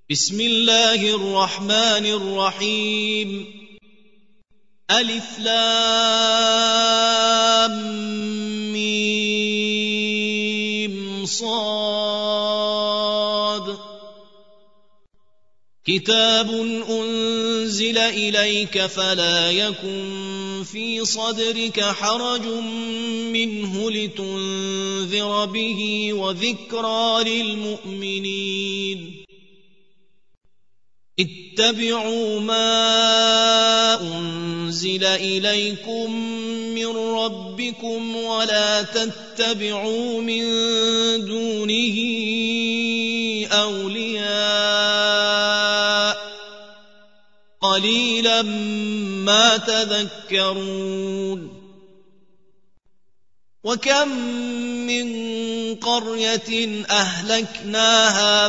بسم الله الرحمن الرحيم ألف لام ميم صاد كتاب أنزل إليك فلا يكن في صدرك حرج منه لتنذر به وذكرى للمؤمنين اتبعوا ما أنزل إليكم من ربكم ولا تتبعوا من دونه أولياء قليلا ما تذكرون وكم من قرية أهلكناها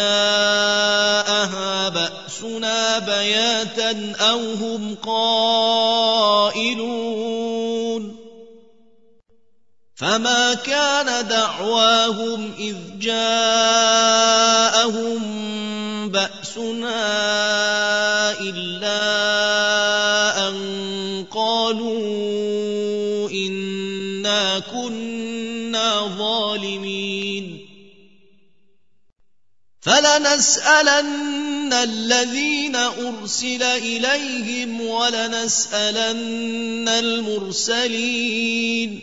فجاءها بأسنا بياتا أو هم قائلون فما كان دعواهم إذ جاءهم بأسنا إلا أن قالوا إنا كنا ظالمين فلنسألن الذين أرسل إليهم ولنسألن المرسلين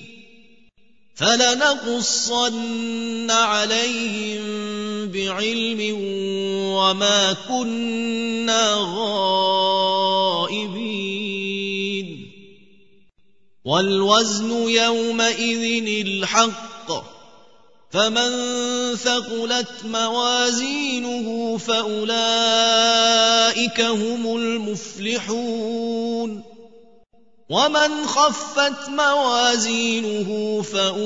فلنقصن عليهم بعلم وما كنا غائبين والوزن يومئذ الحق فمن ثقلت موازينه فأولئك هم المفلحون ومن خفت موازينه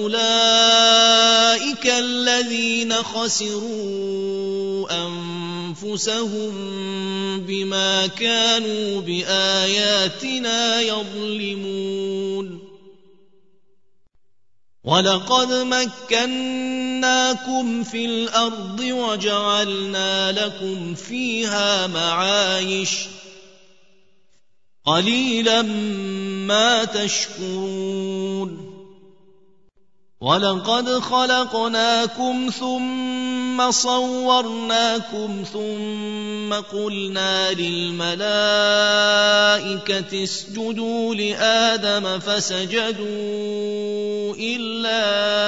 فأولئك الذين خسروا أنفسهم بما كانوا بآياتنا يظلمون ولقد مكناكم في الأرض وجعلنا لكم فيها معايش قليلا ما تشكرون ولقد خلقناكم ثم صورناكم ثم قلنا للملائكة اسجدوا لآدم فسجدوا إلا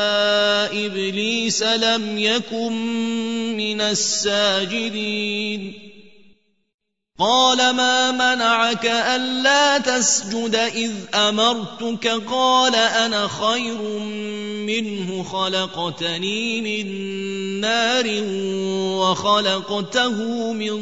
إبليس لم يكن من الساجدين قال ما منعك ألا تسجد إذ أمرتك قال أنا خير منه خلقتني من نار وخلقته من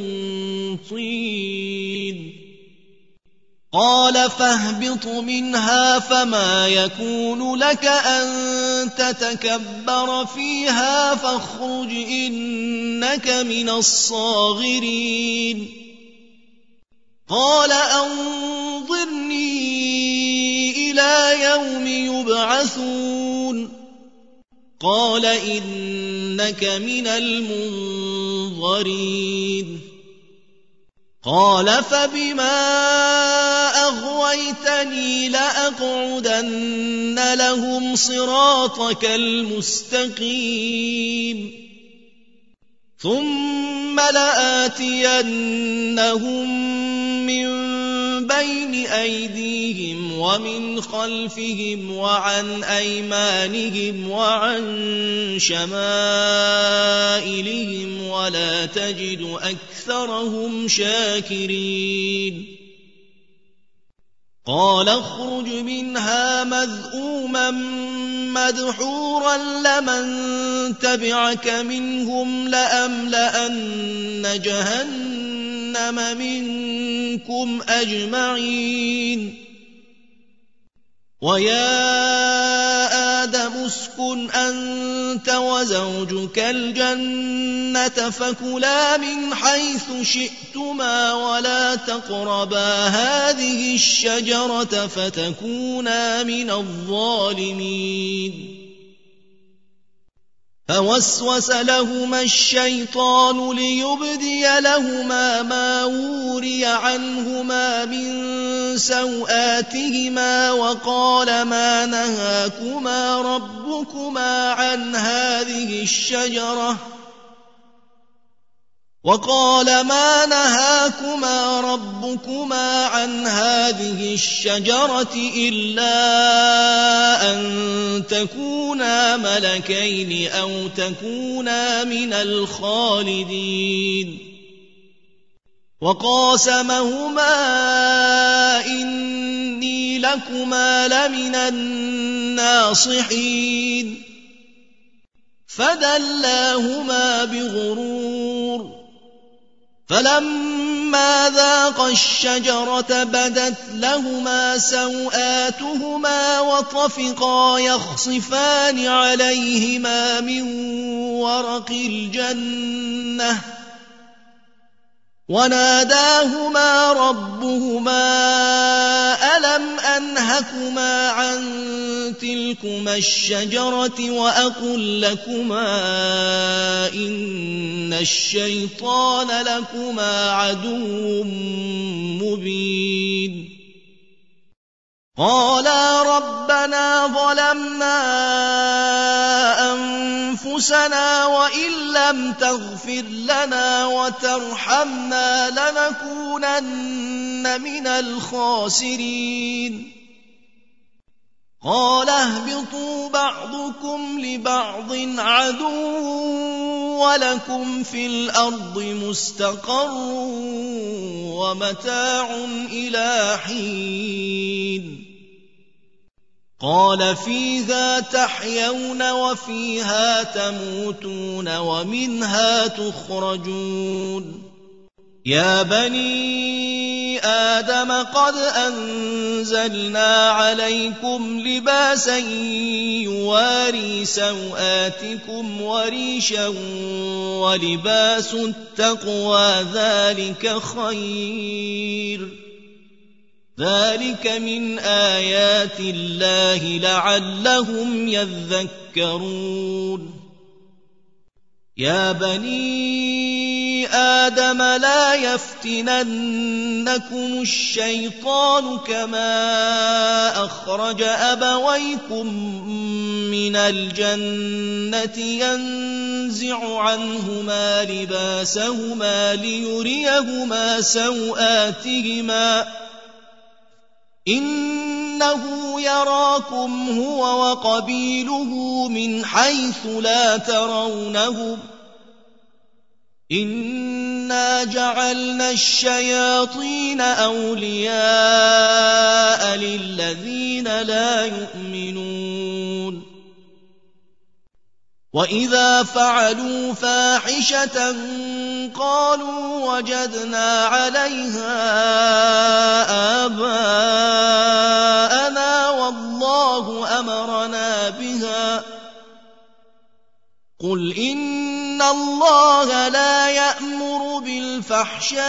طين قال فاهبط منها فما يكون لك أن تتكبر فيها فاخرج إنك من الصاغرين قال أنظرني إلى يوم يبعثون قال إنك من المنظرين قال فبما أغويتني لأقعدن لهم صراطك المستقيم ثم لآتينهم من بين أيديهم ومن خلفهم وعن أيمانهم وعن شمائلهم ولا تجد أكثرهم شاكرين قال اخرج منها مذءوما مدحورا لمن تبعك منهم لأملأن جهنم منكم أجمعين ويا آدم اسكن أنت وزوجك الجنة فكلا من حيث شئتما ولا تقربا هذه الشجرة فتكونا من الظالمين فوسوس لهما الشيطان ليبدي لهما ما وري عنهما من سوآتهما وقال ما نهاكما ربكما عن هذه الشجرة إلا أن تكونا ملكين أو تكونا من الخالدين وقاسمهما إني لكما لمن الناصحين فدلاهما بغرور فلما ذاقا الشجرة بدت لهما سوآتهما وطفقا يخصفان عليهما من ورق الجنة وناداهما ربهما ألم أنهكما عن تلكما الشجرة وأقل لكما إن الشيطان لكما عدو مبين قالا ربنا ظلمنا أنفسنا وإن لم تغفر لنا وترحمنا لنكونن من الخاسرين قال اهبطوا بعضكم لبعض عدو ولكم في الأرض مستقر ومتاع إلى حين قال فيها تحيون وفيها تموتون ومنها تخرجون يا بني آدم قد أنزلنا عليكم لباسا يواري سوآتكم وريشا ولباس التقوى ذلك خير ذلك من آيات الله لعلهم يذكرون يا بني آدم لا يفتننكم الشيطان كما أخرج أبويكم من الجنة ينزع عنهما لباسهما ليريهما سوآتهما إنه يراكم هو وقبيله من حيث لا ترونهم إنا جعلنا الشياطين أولياء للذين لا يؤمنون وإذا فعلوا فاحشة قالوا وجدنا عليها آباءنا والله أمرنا بها قل إن الله لا يأمر بالفحشاء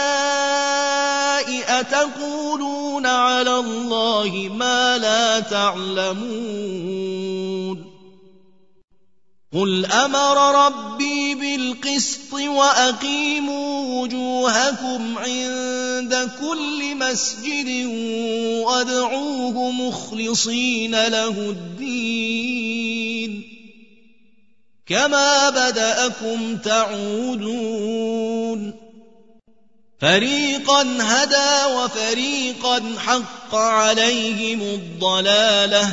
أتقولون على الله ما لا تعلمون قل أمر ربي بالقسط وأقيموا وجوهكم عند كل مسجد وادعوه مخلصين له الدين كما بدأكم تعودون فريقا هدى وفريقا حق عليهم الضلالة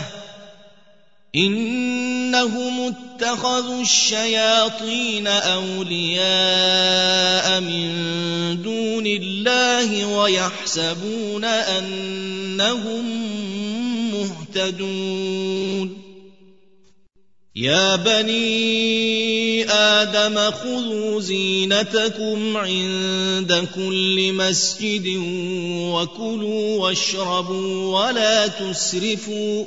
إنهم اتخذوا الشياطين أولياء من دون الله ويحسبون أنهم مهتدون يا بني آدم خذوا زينتكم عند كل مسجد وكلوا واشربوا ولا تسرفوا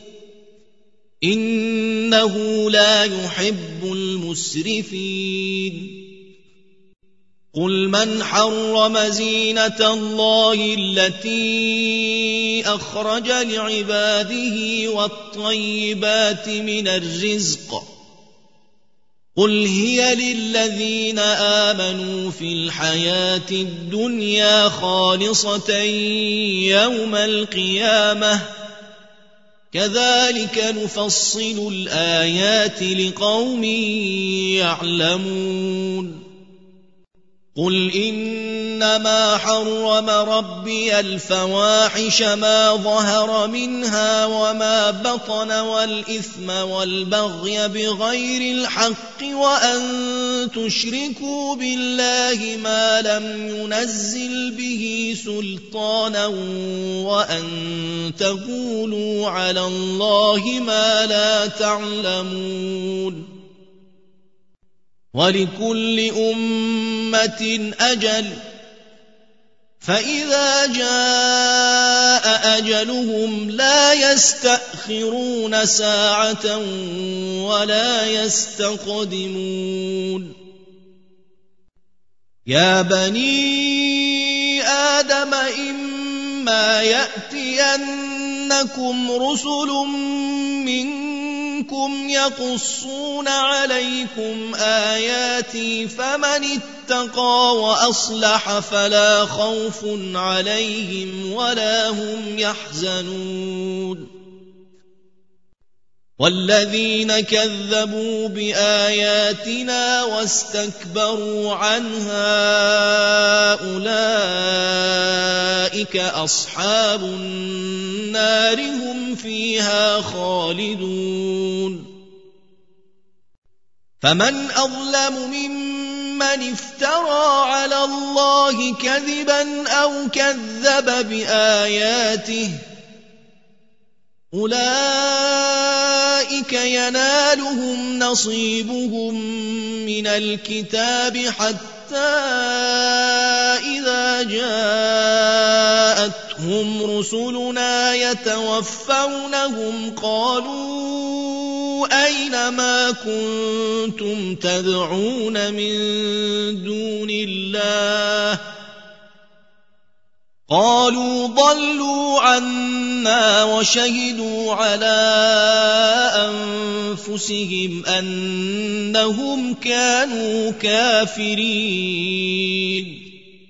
إنه لا يحب المسرفين قل من حرم زينة الله التي أخرج لعباده والطيبات من الرزق قل هي للذين آمنوا في الحياة الدنيا خالصة يوم القيامة كذلك نفصل الآيات لقوم يعلمون قل إنما حرم ربي الفواحش ما ظهر منها وما بطن والإثم والبغي بغير الحق وأن تشركوا بالله ما لم ينزل به سلطانا وأن تقولوا على الله ما لا تعلمون ولكل أمة أجل فإذا جاء أجلهم لا يستأخرون ساعة ولا يستقدمون يا بني آدم إما يأتينكم رسل منكم يقصون عليكم آياتي فمن اتقى وأصلح فلا خوف عليهم ولا هم يحزنون والذين كذبوا بآياتنا واستكبروا عنها أولئك أصحاب النار هم فيها خالدون فمن أظلم ممن افترى على الله كذبا أو كذب بآياته أولئك ينالهم نصيبهم من الكتاب حتى إذا جاءتهم رسلنا يتوفونهم قالوا أين ما كنتم تدعون من دون الله قالوا ضلوا عنا وشهدوا على أنفسهم أنهم كانوا كافرين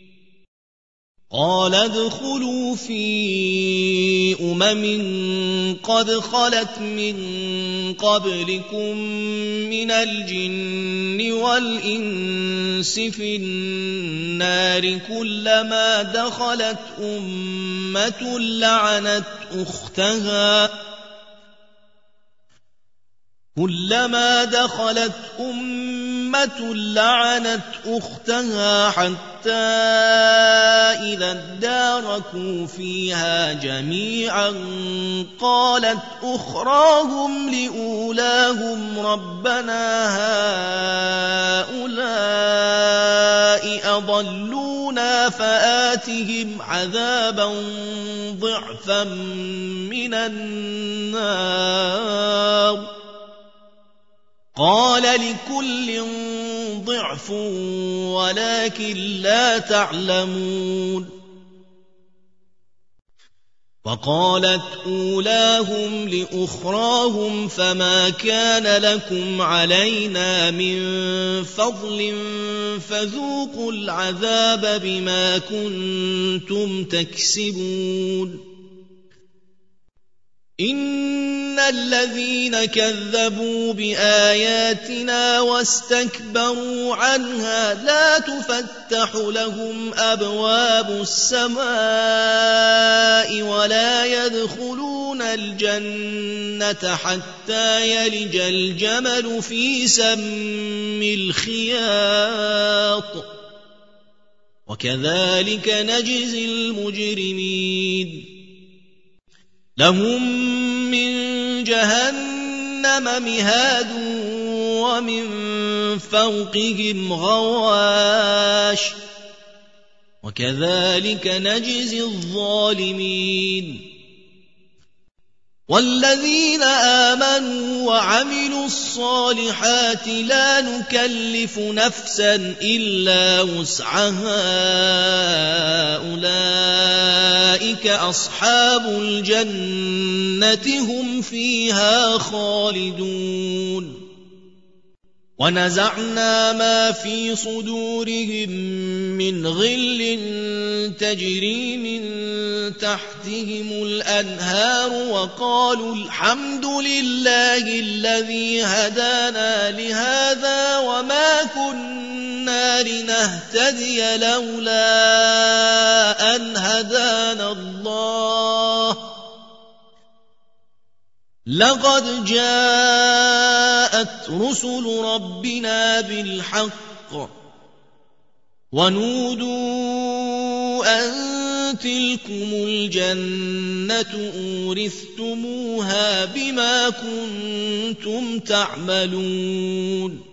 قال ادخلوا في قد خلت من قبلكم من الجن والإنس في النار كلما دخلت أمة لعنت أختها حتى إذا اداركوا فيها جميعا قالت أخراهم لأولاهم ربنا هؤلاء أضلونا فآتهم عذابا ضعفا من النار قال لكل ضعف ولكن لا تعلمون وقالت أولاهم لأخراهم فما كان لكم علينا من فضل فذوقوا العذاب بما كنتم تكسبون إن الذين كذبوا بآياتنا واستكبروا عنها لا تفتح لهم أبواب السماء ولا يدخلون الجنة حتى يلج الجمل في سم الخياط وكذلك نجزي المجرمين لهم من جهنم مهاد ومن فوقهم غواش وكذلك نجزي الظالمين والذين آمنوا وعملوا الصالحات لا نكلف نفسا إلا وسعها أولئك أصحاب الجنة هم فيها خالدون ونزعنا ما في صدورهم من غل تجري من تحتهم الأنهار وقالوا الحمد لله الذي هدانا لهذا وما كنا لنهتدي لولا أن هدانا الله لقد جاءت رسل ربنا بالحق ونودوا أن تلكم الجنة أورثتموها بما كنتم تعملون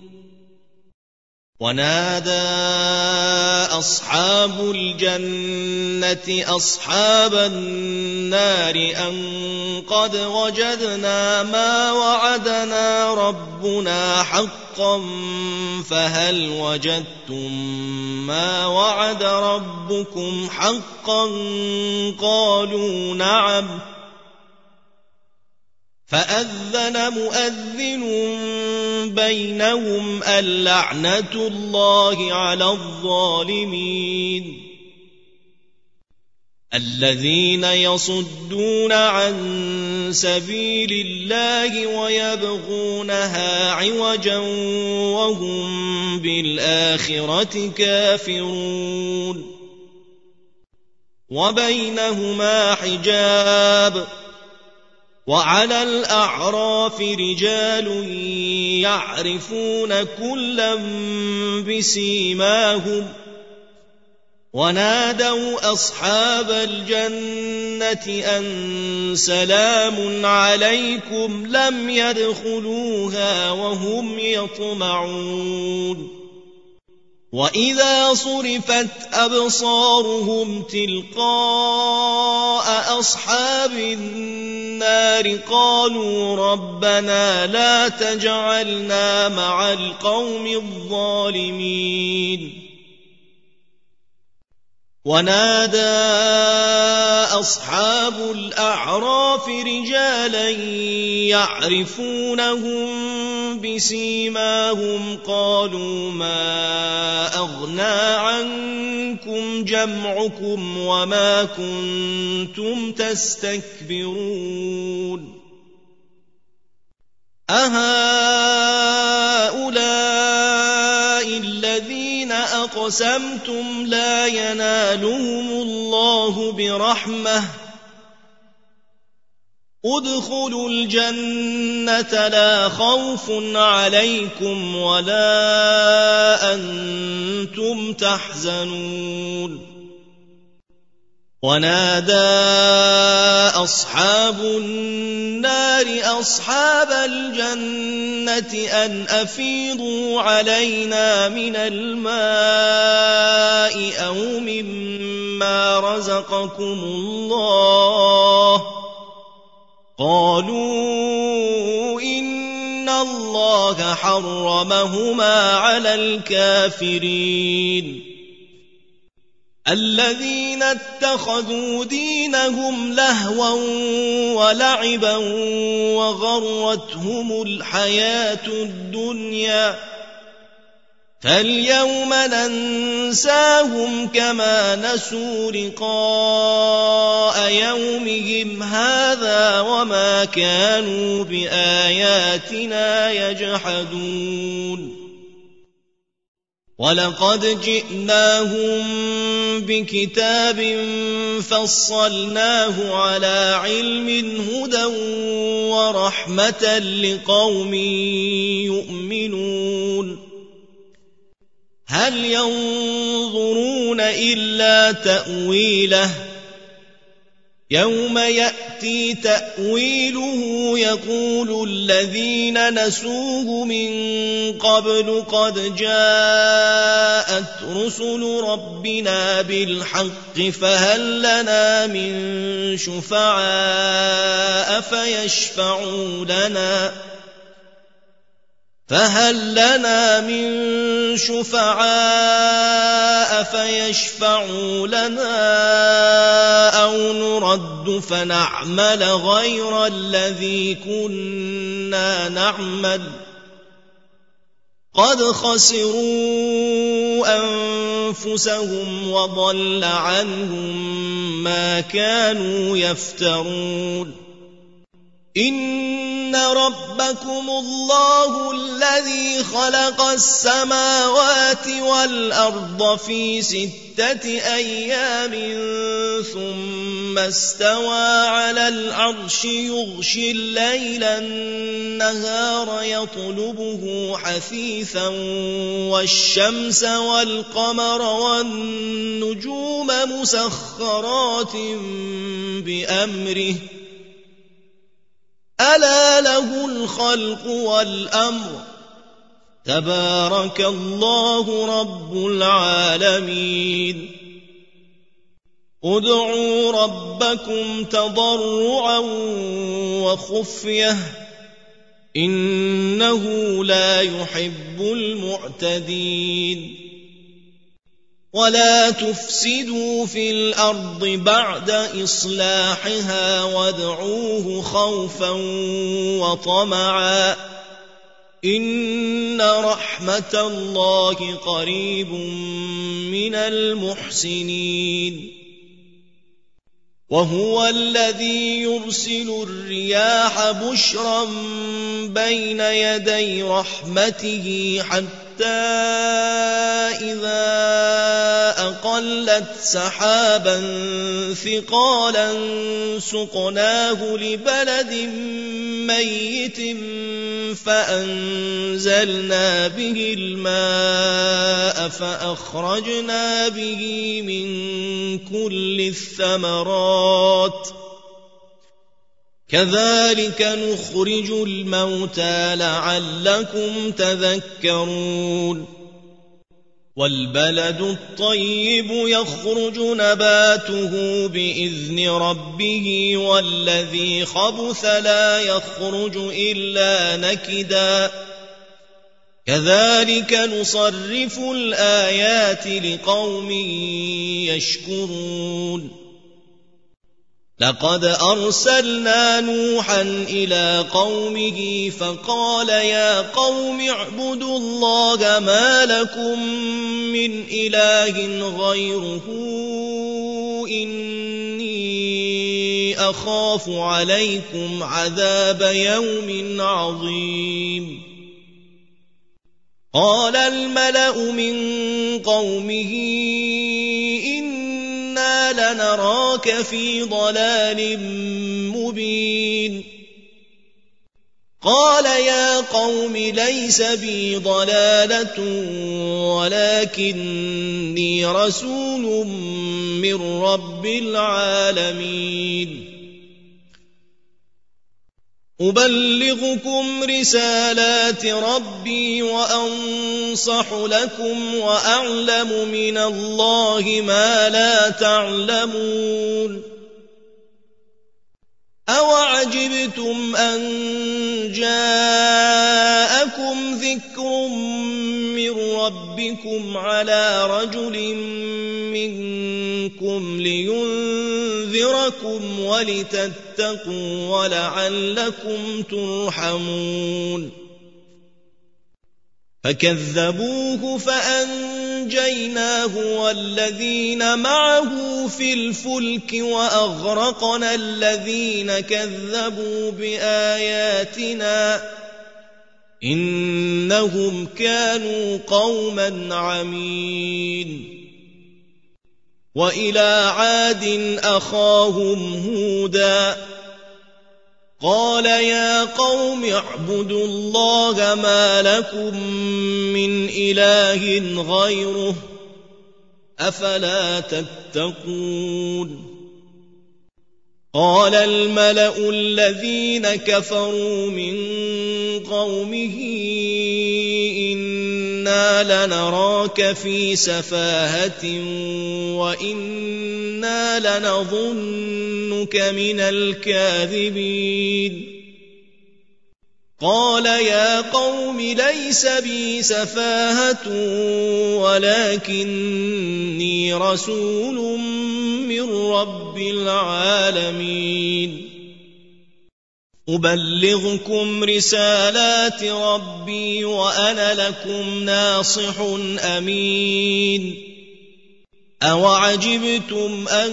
ونادى أصحاب الجنة أصحاب النار أن قد وجدنا ما وعدنا ربنا حقا فهل وجدتم ما وعد ربكم حقا قالوا نعم فأذن مؤذن بينهم اللعنة الله على الظالمين الذين يصدون عن سبيل الله ويبغونها عوجا وهم بالآخرة كافرون وبينهما حجاب وعلى الأعراف رجال يعرفون كلا بسيماهم ونادوا أصحاب الجنة أن سلام عليكم لم يدخلوها وهم يطمعون وإذا صرفت أبصارهم تلقاء أصحاب النار قالوا ربنا لا تجعلنا مع القوم الظالمين ونادى أصحاب الأعراف رجالا يعرفونهم بسيماهم قالوا ما أغنى عنكم جمعكم وما كنتم تستكبرون أهؤلاء الذين أقسمتم لا ينالهم الله برحمة ادخلوا الجنة لا خوف عليكم ولا أنتم تحزنون ونادى أصحاب النار أصحاب الجنة أن أفيضوا علينا من الماء أو مما رزقكم الله قالوا إن الله حرمهما على الكافرين الذين اتخذوا دينهم لهوا ولعبا وغرتهم الحياة الدنيا فاليوم ننساهم كما نسوا لقاء يومهم هذا وما كانوا بآياتنا يجحدون ولقد جئناهم بكتاب فصلناه على علم هدى ورحمة لقوم يؤمنون هل ينظرون إلا تأويله يوم يأتي تأويله يقول الذين نسوه من قبل قد جاءت رسل ربنا بالحق فهل لنا من شفعاء فيشفعوا لنا أو نرد فنعمل غير الذي كنا نعمل قد خسروا أنفسهم وضل عنهم ما كانوا يفترون إن ربكم الله الذي خلق السماوات والأرض في 6 أيام ثم استوى على العرش يغشي الليل النهار يطلبه حثيثا والشمس والقمر والنجوم مسخرات بأمره ألا له الخلق والأمر تبارك الله رب العالمين ادعوا ربكم تضرعا وخفية إنه لا يحب المعتدين ولا تفسدوا في الأرض بعد إصلاحها وادعوه خوفا وطمعا إن رحمة الله قريب من المحسنين وهو الذي يرسل الرياح بشرا بين يدي رحمته حتى إذا أقلت سحابا ثقالا سقناه لبلد ميت فأنزلنا به الماء فأخرجنا به من كل الثمرات كذلك نخرج الموتى لعلكم تذكرون والبلد الطيب يخرج نباته بإذن ربه والذي خبث لا يخرج إلا نكدا كذلك نصرف الآيات لقوم يشكرون لقد أرسلنا نوحا إلى قومه فقال يا قوم اعبدوا الله ما لكم من إله غيره إني أخاف عليكم عذاب يوم عظيم قال الملأ من قومه إنا لنراك في ضلال مبين قال يا قوم ليس بي ضلالة ولكني رسول من رب العالمين أبلغكم رسالات ربي وأنصح لكم وأعلم من الله ما لا تعلمون أوعجبتم أن جاءكم ذكر من ربكم على رجل منكم لينذركم ولتتقوا ولعلكم ترحمون فكذبوه فأنجيناه والذين معه في الفلك وأغرقنا الذين كذبوا بآياتنا إنهم كانوا قوما عمين وإلى عاد أخاهم هودا قال يا قوم اعبدوا الله ما لكم من إله غيره أفلا تتقون قال الملأ الذين كفروا من قومه إنا لنراك في سفاهة وإنا لنظنك من الكاذبين قال يا قوم ليس بي سفاهة ولكني رسول من رب العالمين أبلغكم رسالات ربي وأنا لكم ناصح أمين أوعجبتم أن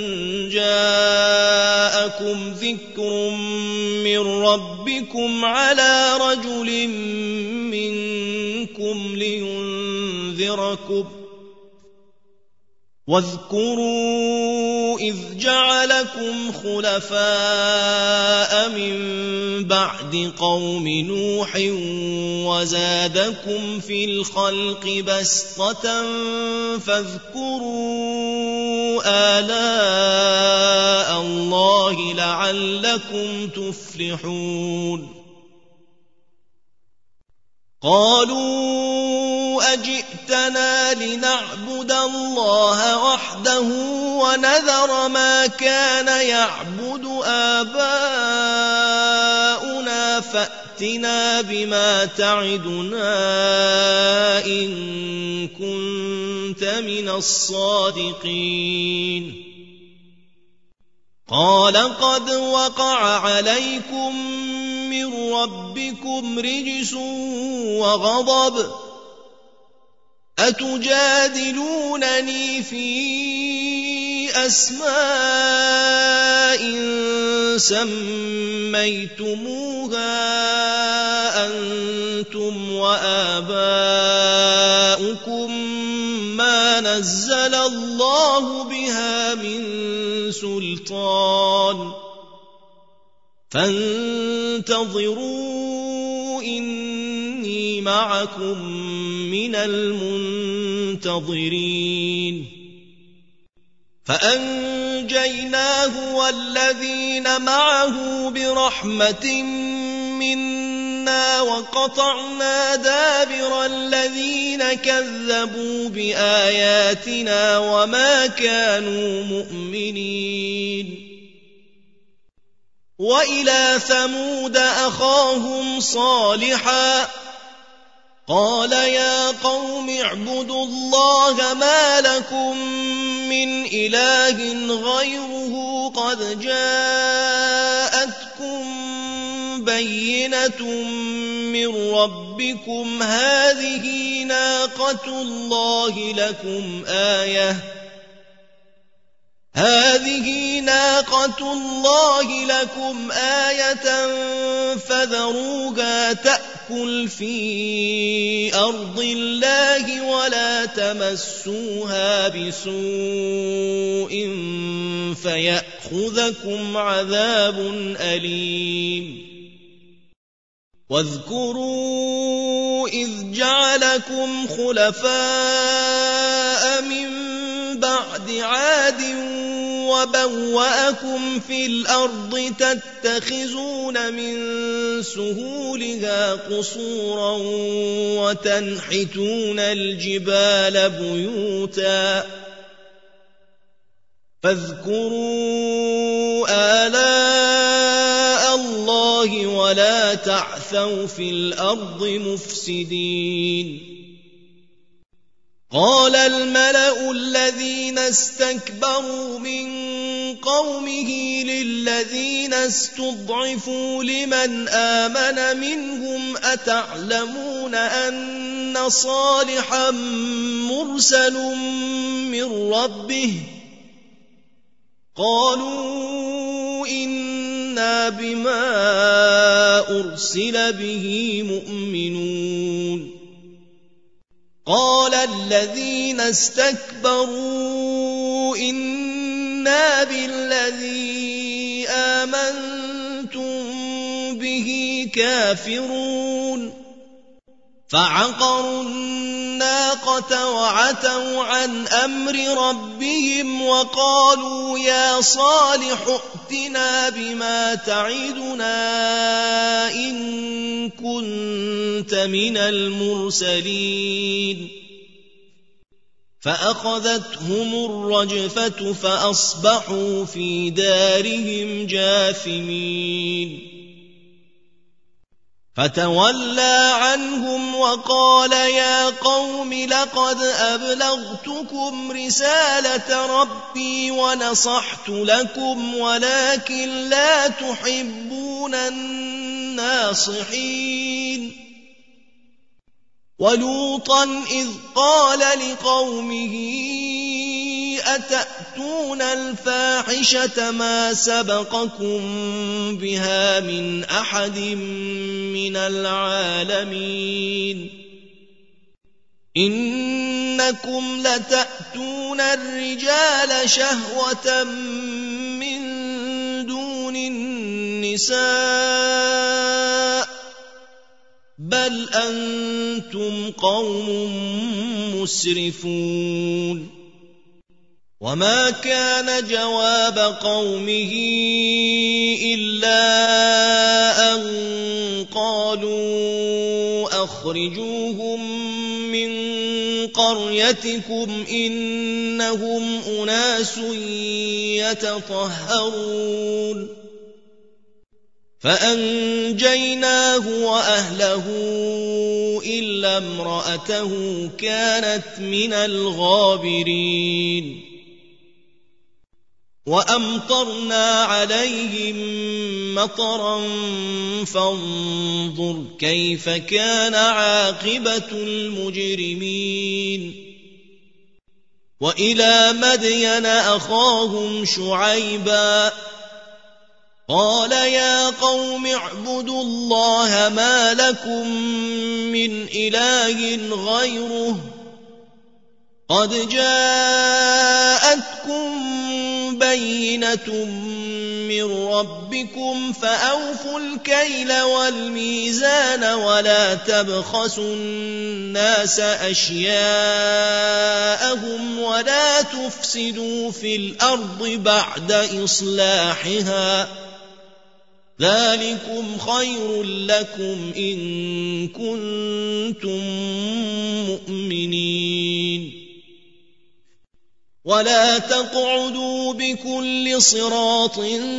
جاءكم ذكر من ربكم على رجل منكم لينذركم واذكروا إذ جعلكم خلفاء من بعد قوم نوح وزادكم في الخلق بسطة فاذكروا آلاء الله لعلكم تفلحون قالوا أجئتنا لنعبد الله وحده ونذر ما كان يعبد آباؤنا فأتنا بما تعدنا إن كنت من الصادقين قال قد وقع عليكم من ربكم رجس وغضب أتجادلونني في أسماء سميتموها أنتم وآباؤكم ما نزل الله بها من سلطان فانتظروا إني معكم من المنتظرين فأنجيناه والذين معه برحمة منا وقطعنا دابر الذين كذبوا بآياتنا وما كانوا مؤمنين وإلى ثمود أخاهم صالحا قال يا قوم اعبدوا الله ما لكم من إله غيره قد جاءتكم بينة من ربكم هذه ناقة الله لكم آية فذروها تأكل في أرض الله ولا تمسوها بسوء فيأخذكم عذاب أليم واذكروا إذ جعلكم خلفاء من بعد عاد وبوأكم في الأرض تتخذون من سهولها قصورا وتنحتون الجبال بيوتا فاذكروا آلاء الله ولا تعثوا في الأرض مفسدين قال الملأ الذين استكبروا من قومه للذين استضعفوا لمن آمن منهم أتعلمون أن صالحا مرسل من ربه قالوا إنا بما أرسل به مؤمنون قال الذين استكبروا إنا بالذي آمنتم به كافرون فعقروا الناقة وعتوا عن أمر ربهم وقالوا يا صالح ائتنا بما تعدنا إن كنت من المرسلين فأخذتهم الرجفة فأصبحوا في دارهم جاثمين فتولى عنهم وقال يا قوم لقد أبلغتكم رسالة ربي ونصحت لكم ولكن لا تحبون يكون الناصحين ولوطا إذ قال لقومه أتأتون الفاحشة ما سبقكم بها من أحد من العالمين إنكم لتأتون الرجال شهوة من دون النساء بل أنتم قوم مسرفون وما كان جواب قومه إلا أن قالوا أخرجوهم من قريتكم إنهم أناس يتطهرون فأنجيناه وأهله إلا امرأته كانت من الغابرين وأمطرنا عليهم مطرا فانظر كيف كان عاقبة المجرمين وإلى مدين أخاهم شعيبا قال يا قوم اعبدوا الله ما لكم من إله غيره قد جاءتكم بينة من ربكم فأوفوا الكيل والميزان ولا تبخسوا الناس أشياءهم ولا تفسدوا في الأرض بعد إصلاحها ذلكم خير لكم إن كنتم مؤمنين ولا تقعدوا بكل صراط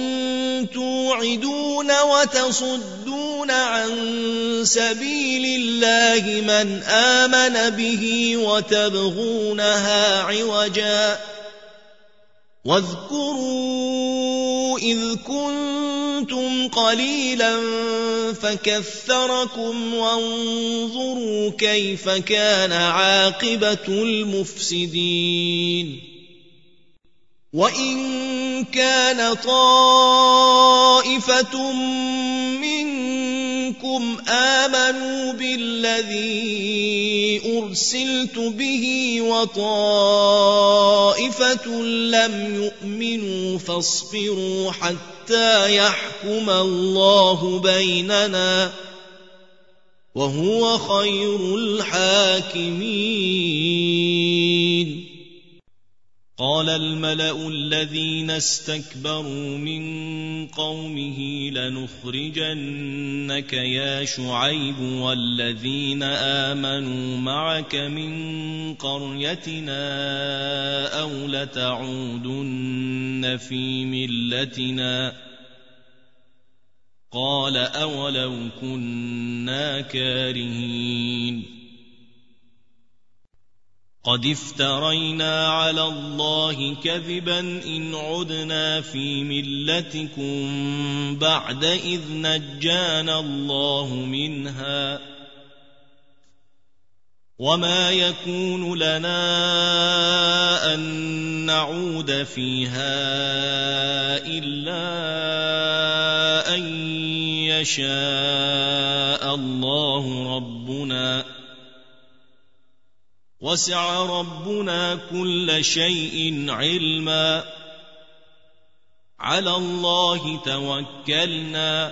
توعدون وتصدون عن سبيل الله من آمن به وتبغونها عوجا واذكروا إذ كنتم قليلا فكثركم وانظروا كيف كان عاقبة المفسدين وإن كان طائفة منكم آمنوا بالذي أرسلت به وطائفة لم يؤمنوا فاصبروا حتى يحكم الله بيننا وهو خير الحاكمين قال الملأ الذين استكبروا من قومه لنخرجنك يا شعيب والذين آمنوا معك من قريتنا أو لتعودن في ملتنا قال أولو كنا كارهين قد افترينا على الله كذبا إن عدنا في ملتكم بعد إذ نجانا الله منها وما يكون لنا أن نعود فيها إلا أن يشاء الله ربنا وسع ربنا كل شيء علما على الله توكلنا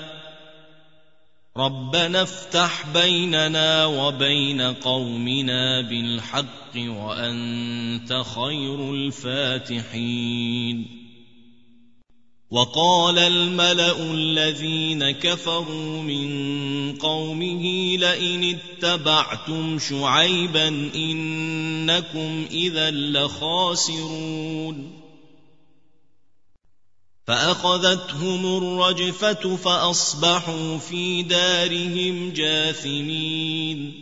ربنا افتح بيننا وبين قومنا بالحق وأنت خير الفاتحين وقال الملأ الذين كفروا من قومه لئن اتبعتم شعيبا إنكم إذا لخاسرون فأخذتهم الرجفة فأصبحوا في دارهم جاثمين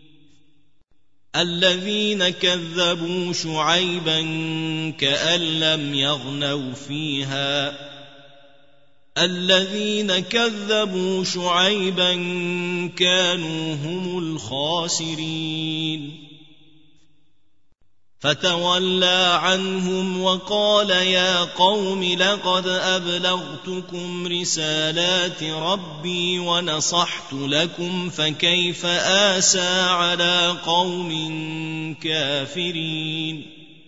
الذين كذبوا شعيبا كأن لم يغنوا فيها الذين كذبوا شعيبا كانوا هم الخاسرين فتولى عنهم وقال يا قوم لقد أبلغتكم رسالات ربي ونصحت لكم فكيف آسى على قوم كافرين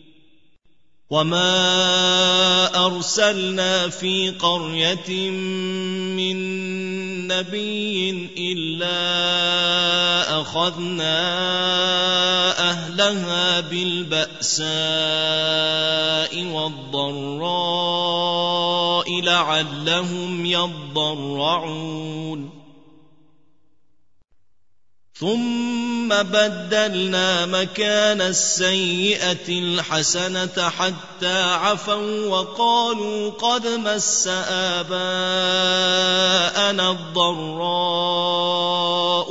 وما أرسلنا في قرية من نبي إلا أخذنا أهلها بالبأساء والضراء لعلهم يضرعون ثم بدلنا مكان السيئة الحسنة حتى عفوا وقالوا قد مس آباءنا الضراء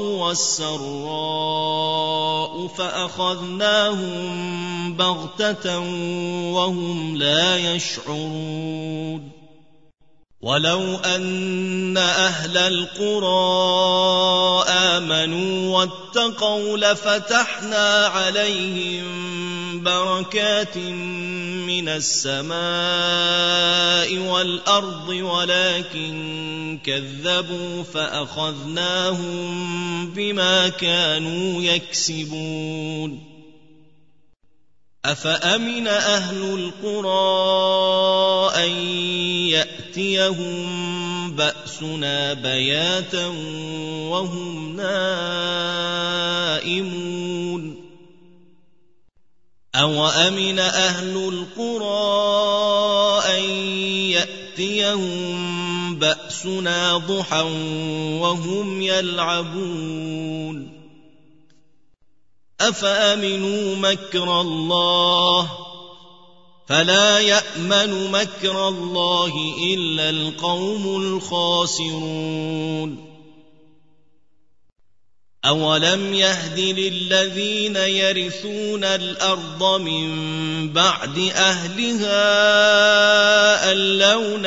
والسراء فأخذناهم بغتة وهم لا يشعرون ولو أن أهل القرى آمنوا واتقوا لفتحنا عليهم بركات من السماء والأرض ولكن كذبوا فأخذناهم بما كانوا يكسبون أفأمن أهل القرى أن يأتيهم بأسنا بياتا وهم نائمون أوأمن أهل القرى أن يأتيهم بأسنا ضحى وهم يلعبون أفأمنوا مكر الله فلا يأمن مكر الله إلا القوم الخاسرون أولم يهد للذين يرثون الأرض من بعد أهلها أن لو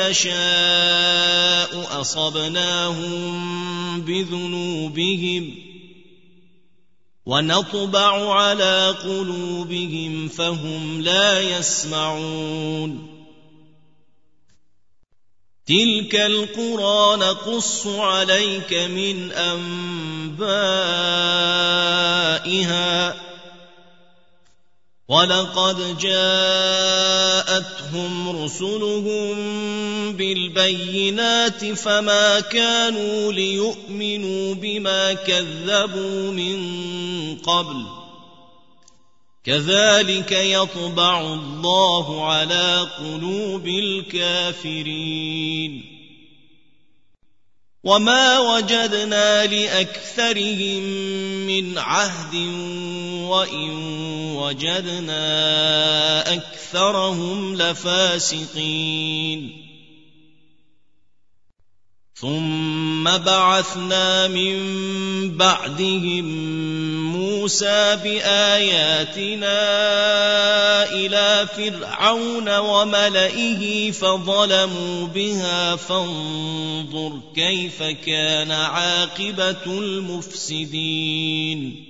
نشاء أصبناهم بذنوبهم ونطبع على قلوبهم فهم لا يسمعون تلك القرى نقص عليك من أنبائها ولقد جاءتهم رسلهم بالبينات فما كانوا ليؤمنوا بما كذبوا من قبل كذلك يطبع الله على قلوب الكافرين وما وجدنا لأكثرهم من عهد وإن وجدنا أكثرهم لفاسقين ثم بعثنا من بعدهم موسى بآياتنا إلى فرعون وملئه فظلموا بها فانظر كيف كان عاقبة المفسدين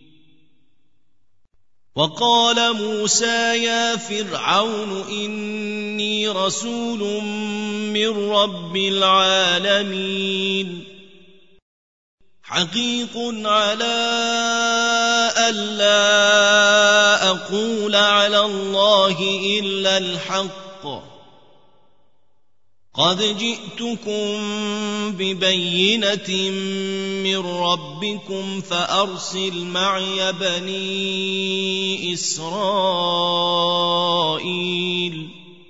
وقال موسى يا فرعون إني رسول من رب العالمين حقيق على ألا أقول على الله إلا الحق قد جئتكم ببينة من ربكم فأرسل معي بني إسرائيل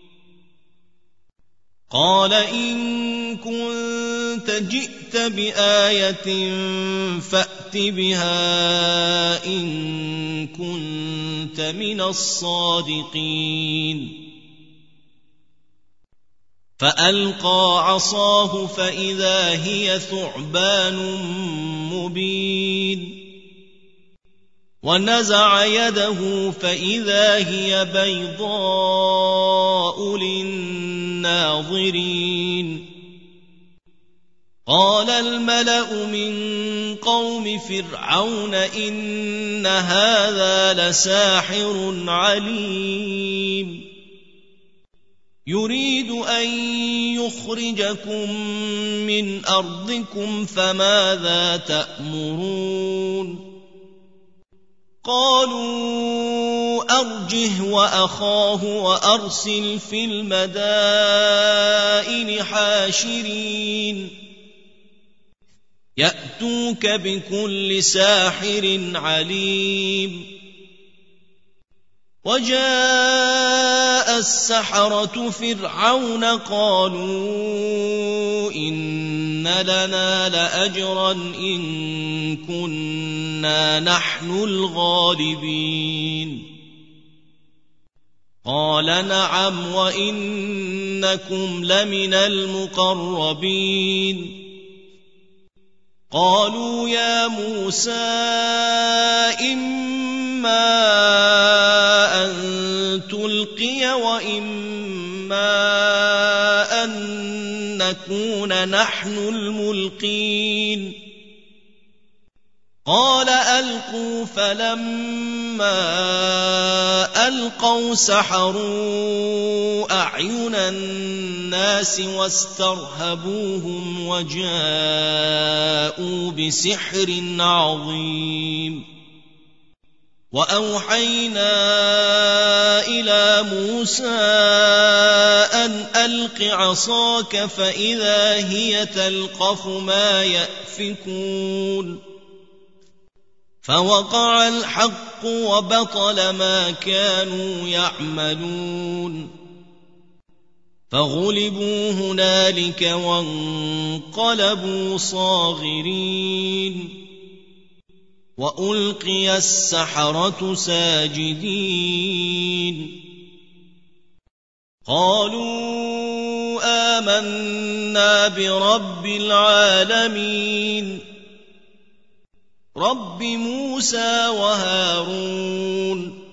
قال إن كنت جئت بآية فأت بها إن كنت من الصادقين فألقى عصاه فإذا هي ثعبان مبين ونزع يده فإذا هي بيضاء للناظرين الملأ من قوم فرعون إن هذا لساحر عليم يريد أن يخرجكم من أرضكم فماذا تأمرون قالوا أرجه وأخاه وأرسل في المدائن حاشرين يأتوك بكل ساحر عليم وجاء السحرة فرعون قالوا إن لنا لأجرا إن كنا نحن الغالبين قال نعم وإنكم لمن المقربين قالوا يا موسى إما أن تلقي وإما أن نكون نحن الملقين قال ألقوا فلما ألقوا سحروا أعين الناس واسترهبوهم وجاءوا بسحر عظيم وأوحينا إلى موسى أن ألق عصاك فإذا هي تلقف ما يأفكون فوقع الحق وبطل ما كانوا يعملون فغلبوا هنالك وانقلبوا صاغرين وألقي السحرة ساجدين قالوا آمنا برب العالمين رب موسى وهارون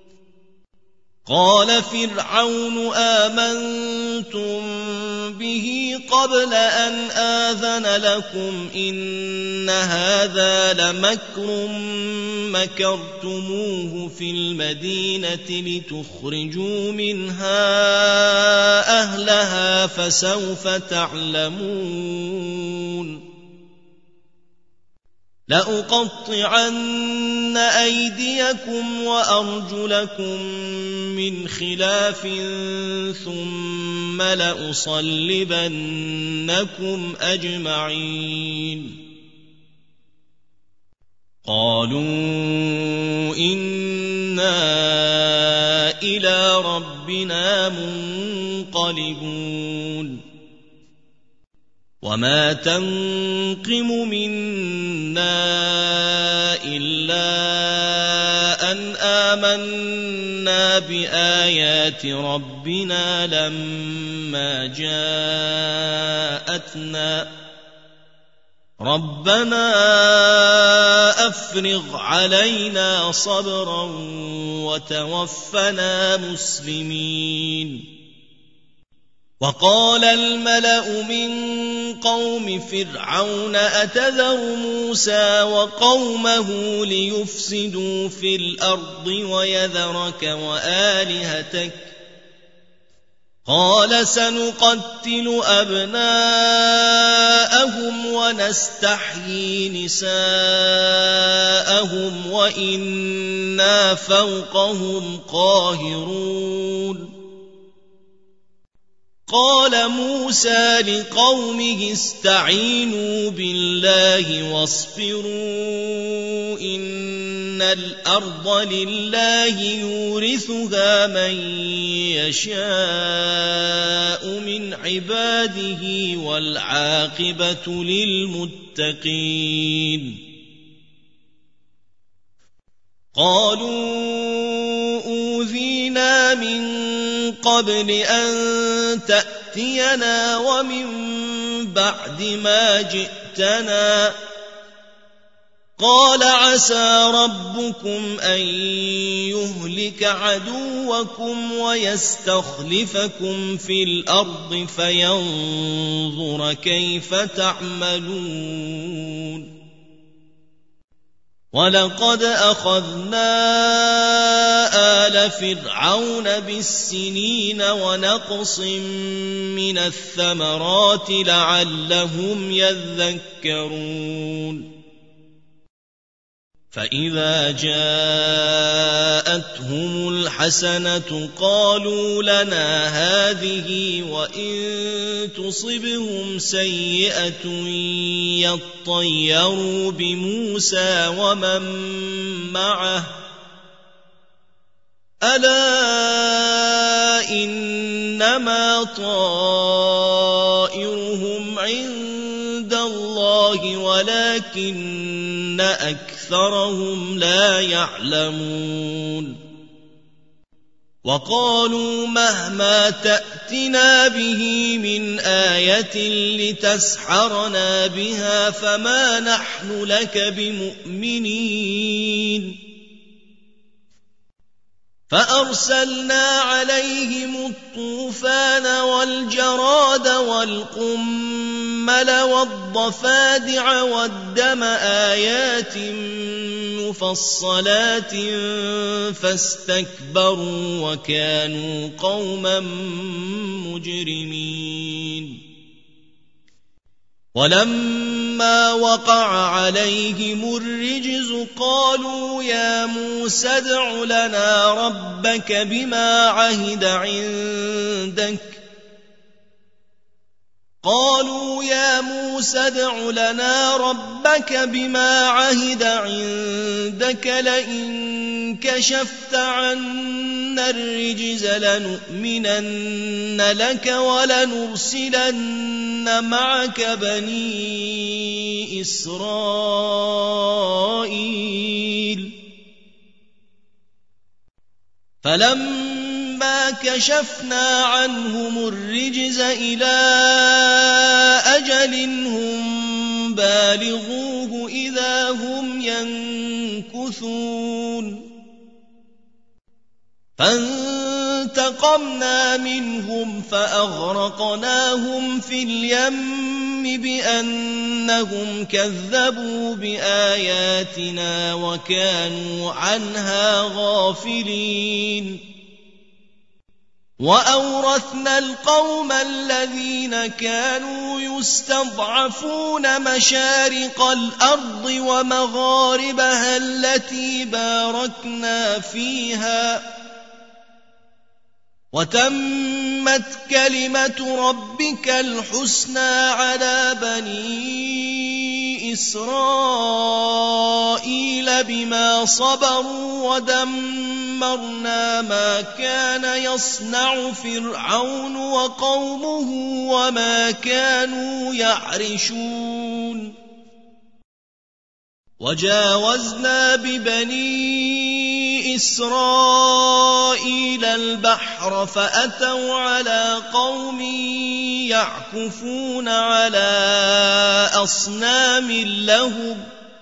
قال فرعون آمنتم به قبل أن آذن لكم إن هذا لمكر مكرتموه في المدينة لتخرجوا منها أهلها فسوف تعلمون لأقطعن أيديكم وأرجلكم من خلاف ثم لأصلبنكم أجمعين قالوا إنا إلى ربنا منقلبون وما تنقم منا إلا أن آمنا بآيات ربنا لما جاءتنا ربنا أفرغ علينا صبرا وتوفنا مسلمين وقال الملأ من قوم فرعون أتذر موسى وقومه ليفسدوا في الأرض ويذرك وآلهتك قال سنقتل أبناءهم ونستحيي نساءهم وإنا فوقهم قاهرون قال موسى لقومه استعينوا بالله واصبروا إن الأرض لله يورثها من يشاء من عباده والعاقبة للمتقين قالوا أوذينا من قبل أن تأتينا ومن بعد ما جئتنا قال عسى ربكم أن يهلك عدوكم ويستخلفكم في الأرض فينظر كيف تعملون ولقد أخذنا آل فرعون بالسنين ونقص من الثمرات لعلهم يذكرون فإذا جاءتهم الحسنة قالوا لنا هذه وإن تصبهم سيئة يطيروا بموسى ومن معه ألا إنما طائرهم عند الله ولكن أكثرهم لا يعلمون وقالوا مهما تأتنا به من آية لتسحرنا بها فما نحن لك بمؤمنين فأرسلنا عليهم الطوفان والجراد والقمل والضفادع والدم آيات مفصلات فاستكبروا وكانوا قوما مجرمين ولما وقع عليهم الرجز قالوا يا موسى ادع لنا ربك بما عهد عندك لئن كشفت عنا الرجز لنؤمنن لك ولنرسلن معك بني إسرائيل فلما كشفنا عنهم الرجز إلى أجل هم بالغوه إذا هم ينكثون فانتقمنا منهم فأغرقناهم في اليم بأنهم كذبوا بآياتنا وكانوا عنها غافلين وأورثنا القوم الذين كانوا يستضعفون مشارق الأرض ومغاربها التي باركنا فيها وتمت كلمة ربك الحسنى على بني إسرائيل بما صبروا ودمرنا ما كان يصنع فرعون وقومه وما كانوا يعرشون وجاوزنا ببني إسرائيل البحر فأتوا على قوم يعكفون على أصنام لهم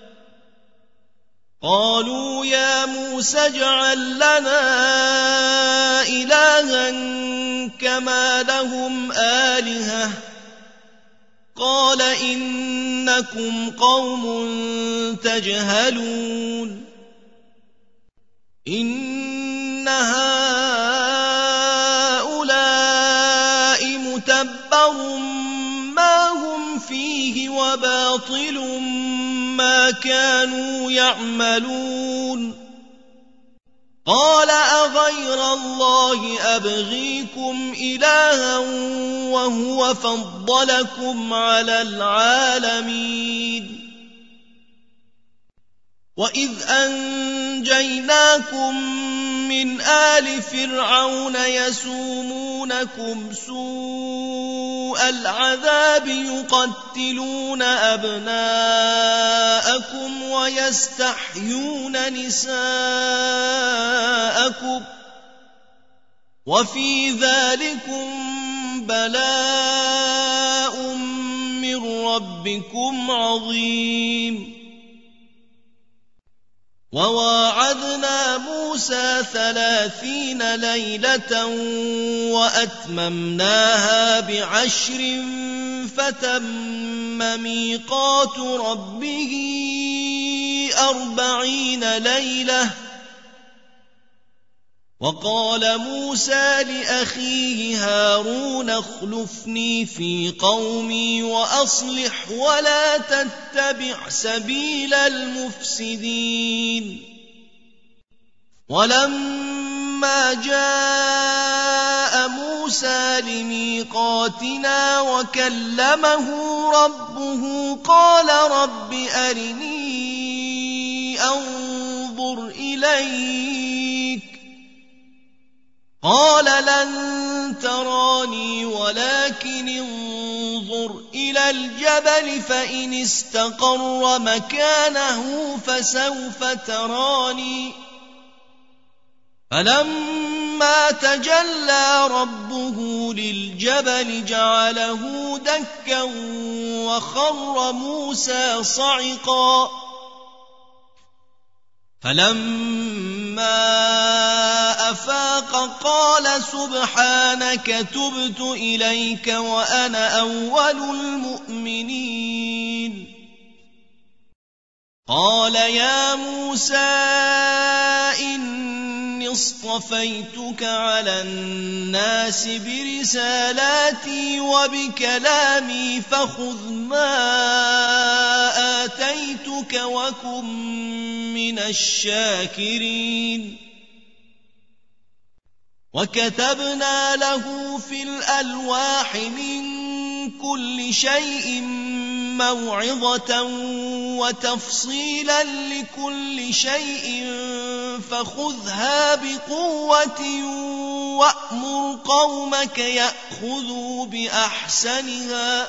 قالوا يا موسى اجعل لنا إلها كما لهم آلهة قال إنكم قوم تجهلون إن هؤلاء متبر ما هم فيه وباطل ما كانوا يعملون قال أغير الله أبغيكم إلها وهو فضلكم على العالمين وإذ أنجيناكم من آل فرعون يسومونكم سوء العذاب يقتلون أبناءكم ويستحيون نساءكم وفي ذلكم بلاء من ربكم عظيم وواعدنا موسى 30 ليلة وأتممناها ب10 فتم ميقات ربه 40 ليلة. وقال موسى لأخيه هارون اخلفني في قومي وأصلح ولا تتبع سبيل المفسدين. ولما جاء موسى لميقاتنا وكلمه ربه قال رب أرني أنظر إليك قال لن تراني ولكن انظر إلى الجبل فإن استقر مكانه فسوف تراني. فلما تجلى ربه للجبل جعله دكا وخر موسى صعقا. فلما أفاق قال سبحانك تبت إليك وأنا أول المؤمنين. قال يا موسى إني اصطفيتك على الناس برسالاتي وبكلامي فخذ ما آتيتك وكن من الشاكرين. وكتبنا له في الألواح من كل شيء موعظة وتفصيلا لكل شيء فخذها بقوة وأمر قومك يأخذوا بأحسنها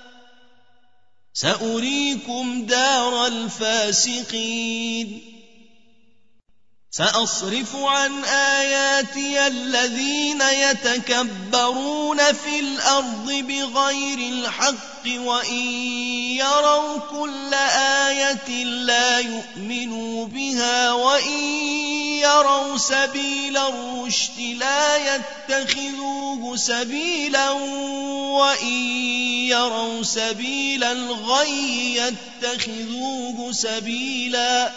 سأريكم دار الفاسقين. سأصرف عن آياتي الذين يتكبرون في الأرض بغير الحق وإن يروا كل آية لا يؤمنوا بها وإن يروا سبيل الرشد لا يتخذوه سبيلا وإن يروا سبيل الغي يتخذوه سبيلا.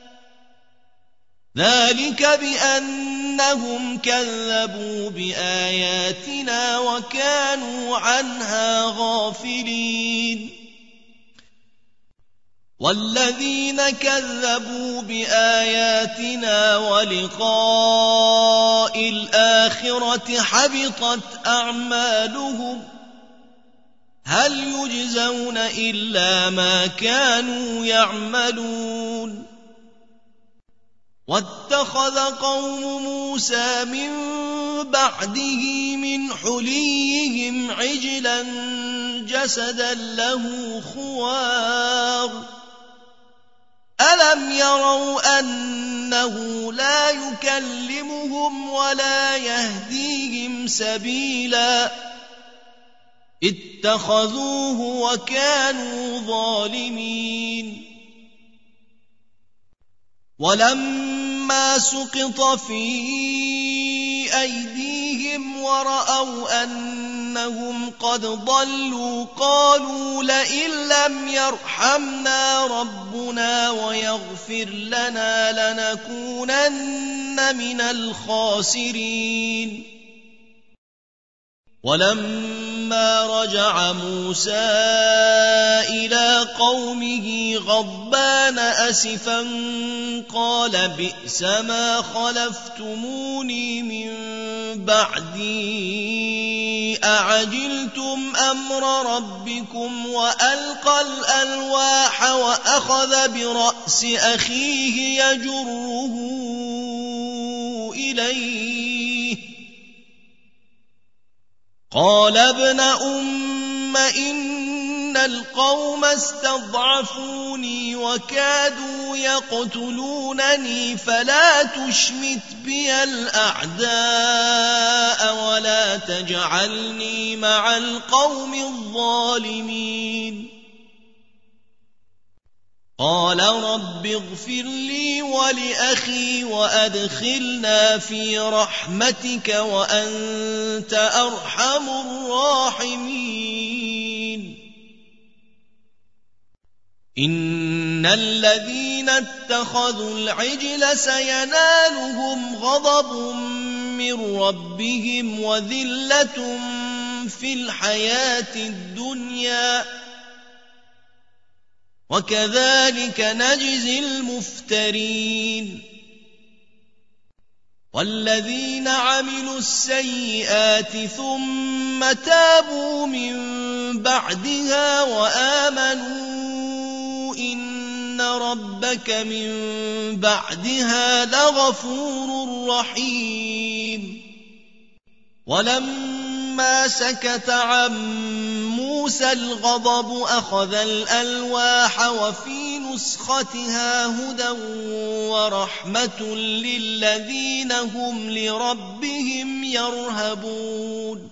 ذلك بأنهم كذبوا بآياتنا وكانوا عنها غافلين. والذين كذبوا بآياتنا ولقاء الآخرة حبطت أعمالهم هل يجزون إلا ما كانوا يعملون. واتخذ قوم موسى من بعده من حليهم عجلا جسدا له خوار ألم يروا أنه لا يكلمهم ولا يهديهم سبيلا اتخذوه وكانوا ظالمين. ولما سقط في أيديهم ورأوا أنهم قد ضلوا قالوا لئن لم يرحمنا ربنا ويغفر لنا لنكونن من الخاسرين. ولما رجع موسى إلى قومه غضبان أسفا قال بئس ما خلفتموني من بعدي أعجلتم أمر ربكم وألقى الألواح وأخذ برأس أخيه يجره إليه قال ابن أم إن القوم استضعفوني وكادوا يقتلونني فلا تشمت بي الأعداء ولا تجعلني مع القوم الظالمين. قال رب اغفر لي ولأخي وأدخلنا في رحمتك وأنت أرحم الراحمين إن الذين اتخذوا العجل سينالهم غضب من ربهم وذلة في الحياة الدنيا وكذلك نجزي المفترين والذين عملوا السيئات ثم تابوا من بعدها وآمنوا إن ربك من بعدها لغفور رحيم ولما سكت عن موسى الغضب أخذ الألواح وفي نسختها هدى ورحمة للذين هم لربهم يرهبون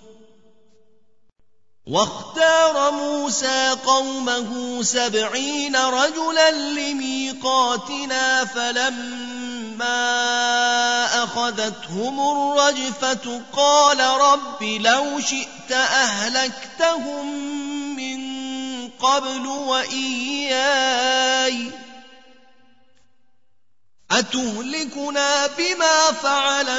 واختار موسى قومه 70 رجلا لميقاتنا فلما أخذتهم الرجفة قال رب لو شئت أهلكتهم من قبل وإياي أتهلكنا بما فعل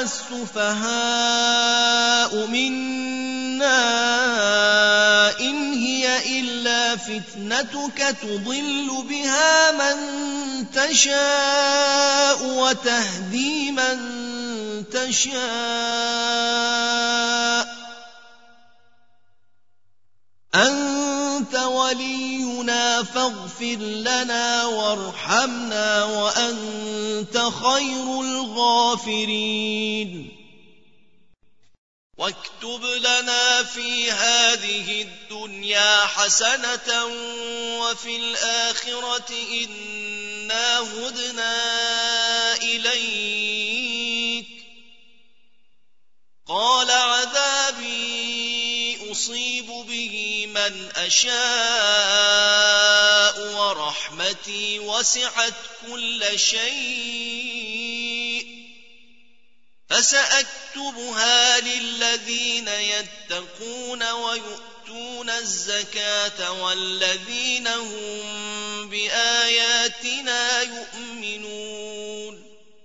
السفهاء منا إن هي إلا فتنتك تضل بها من تشاء وتهدي من تشاء أنت ولينا فاغفر لنا وارحمنا وأنت خير الغافرين واكتب لنا في هذه الدنيا حسنة وفي الآخرة إنا هدنا إليك قال عذابي أصيب به من أشاء ورحمتي وسعت كل شيء فسأكتبها للذين يتقون ويؤتون الزكاة والذين هم بآياتنا يؤمنون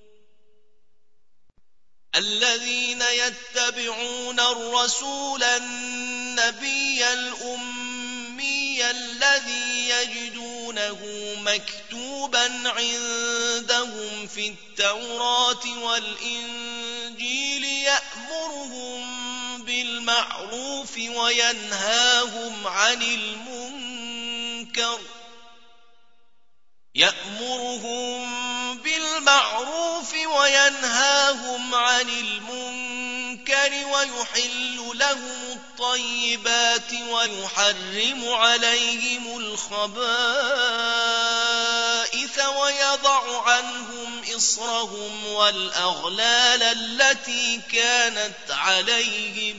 الذين يتبعون الرسول النبي الأمي الذي يجدونه مكتوبا عندهم في التوراة والإنجيل يأمرهم بالمعروف وينهاهم عن المنكر ويحل لهم الطيبات ويحرم عليهم الخبائث ويضع عنهم إصرهم والأغلال التي كانت عليهم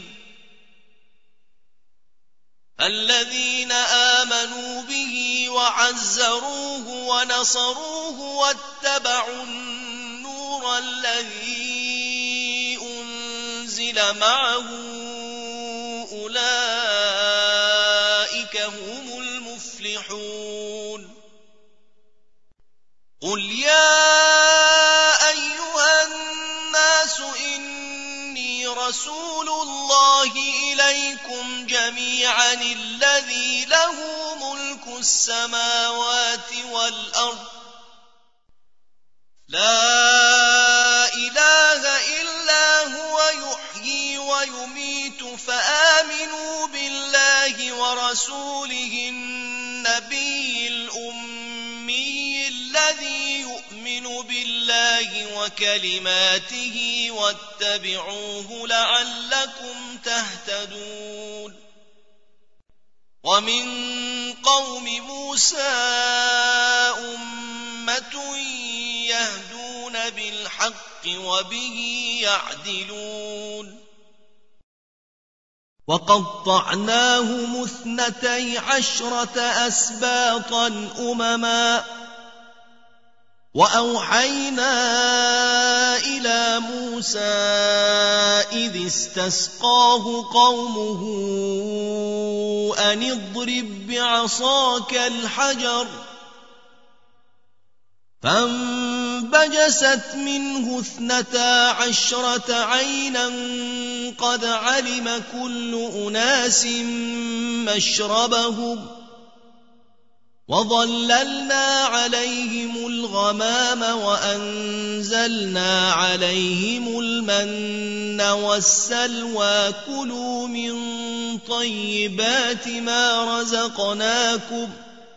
الذين آمنوا به وعزروه ونصروه واتبعوا النور الذي أنزل معه أولئك هم المفلحون قل يا أيها الناس إني رسول الله إليكم جميعا الذي له ملك السماوات والأرض لا إله إلا هو يحيي ويميت فآمنوا بالله ورسوله النبي الأمي الذي يؤمن بالله وكلماته واتبعوه لعلكم تهتدون ومن قوم موسى أمة يهدون بالحق وبه يعدلون وقطعناهم 12 أسباطا أمما وأوحينا إلى موسى إذ استسقاه قومه أن اضرب بعصاك الحجر فانبجست منه 12 عينا قد علم كل أناس مشربهم وظللنا عليهم الغمام وأنزلنا عليهم المن والسلوى كلوا من طيبات ما رزقناكم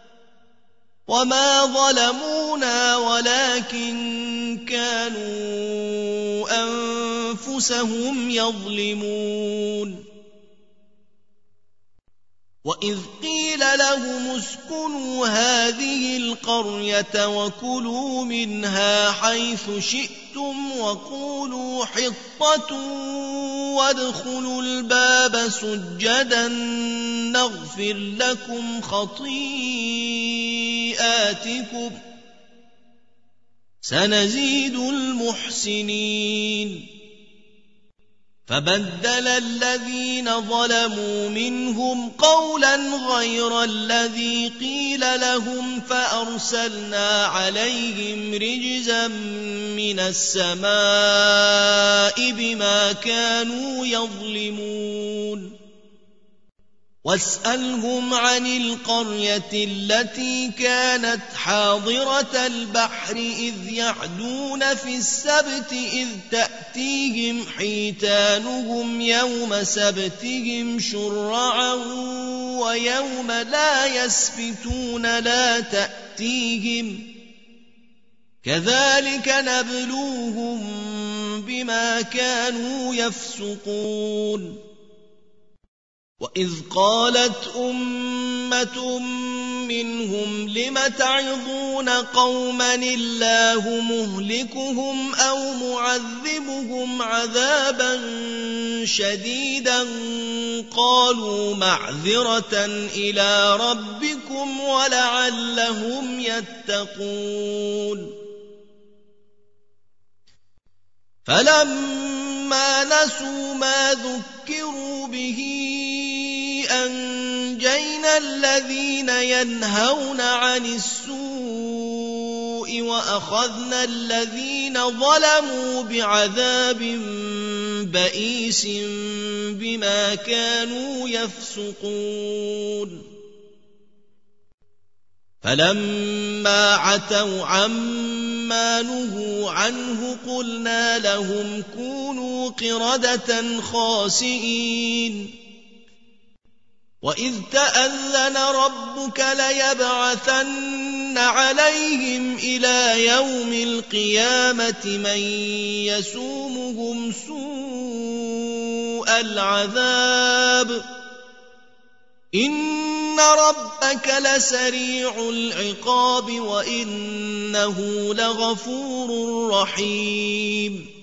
وما ظلمونا ولكن كانوا أنفسهم يظلمون وإذ قيل لهم اسكنوا هذه القرية وكلوا منها حيث شئتم وقولوا حطة وادخلوا الباب سجدا نغفر لكم خطيئاتكم سنزيد المحسنين فبدل الذين ظلموا منهم قولا غير الذي قيل لهم فأرسلنا عليهم رجزا من السماء بما كانوا يظلمون واسألهم عن القرية التي كانت حاضرة البحر إذ يعدون في السبت إذ تأتيهم حيتانهم يوم سبتهم شرعا ويوم لا يسبتون لا تأتيهم كذلك نبلوهم بما كانوا يفسقون وإذ قالت أمة منهم لم تعظون قوما الله مهلكهم أو معذبهم عذابا شديدا قالوا معذرة إلى ربكم ولعلهم يتقون فلما نسوا ما ذكروا به أنجينا الذين ينهون عن السوء وأخذنا الذين ظلموا بعذاب بئيس بما كانوا يفسقون فلما عتوا عما نهوا عنه قلنا لهم كونوا قردة خاسئين وإذ تأذن ربك ليبعثن عليهم إلى يوم القيامة من يسومهم سوء العذاب إن ربك لسريع العقاب وإنه لغفور رحيم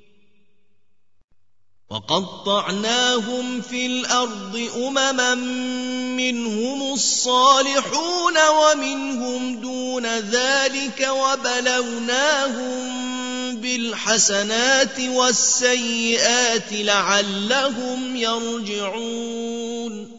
وقطعناهم في الأرض أمما منهم الصالحون ومنهم دون ذلك وبلوناهم بالحسنات والسيئات لعلهم يرجعون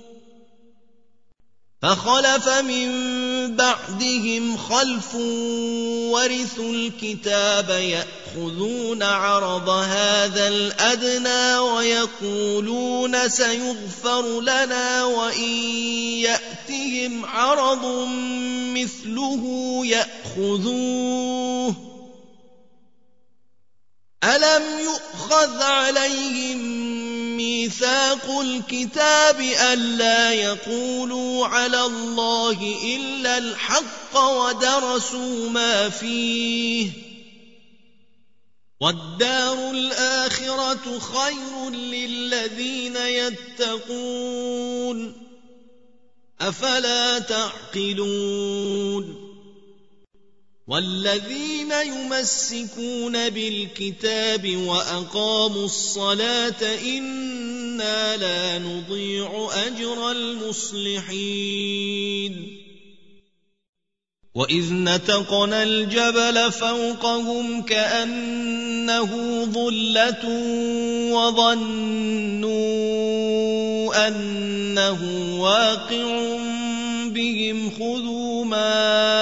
فخلف من بعدهم خلف ورثوا الكتاب يأخذون عرض هذا الأدنى ويقولون سيغفر لنا وإن يأتهم عرض مثله يأخذوه ألم يؤخذ عليهم ميثاق الكتاب ألا يقولوا على الله إلا الحق ودرسوا ما فيه والدار الآخرة خير للذين يتقون أفلا تعقلون والذين يمسكون بالكتاب وأقاموا الصلاة إنا لا نضيع أجر المصلحين وإذ نتقنا الجبل فوقهم كأنه ظلة وظنوا أنه واقع بهم خذوا ما